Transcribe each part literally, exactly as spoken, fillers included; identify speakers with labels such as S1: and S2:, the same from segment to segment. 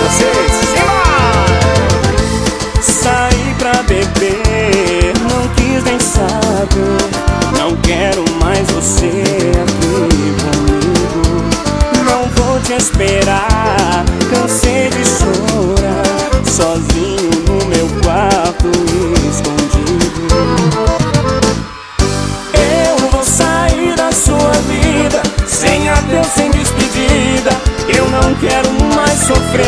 S1: vocês.
S2: Saí pra beber, não quis nem saber. Não quero mais você aqui comigo. Não vou te esperar, cansei de chorar sozinho no meu quarto escondido. Eu vou sair da sua vida, sem adeus, sem despedida. Eu não quero mais sofrer.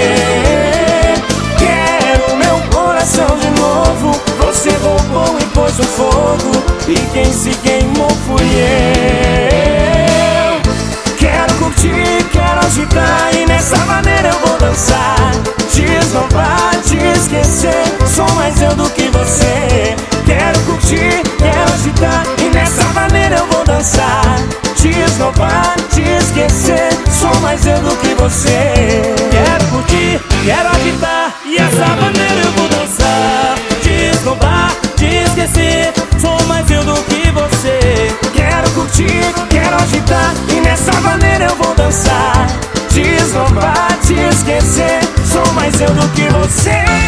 S2: Quero meu coração de novo. Você roubou e pôs no fogo, e quem se queimou fui eu. Quero curtir, quero agitar, e nessa maneira eu vou dançar. Desnovar, te esquecer, sou mais eu do que você. Quero curtir, quero agitar, e nessa maneira eu vou dançar. Desnovar, te esquecer, sou mais eu do que você. Quero curtir, quero agitar, e essa maneira eu vou dançar. Desnovar, te esquecer, sou mais eu do que você. Quero curtir, quero agitar, e nessa maneira eu vou dançar. Desnovar, te esquecer, sou mais eu do que você.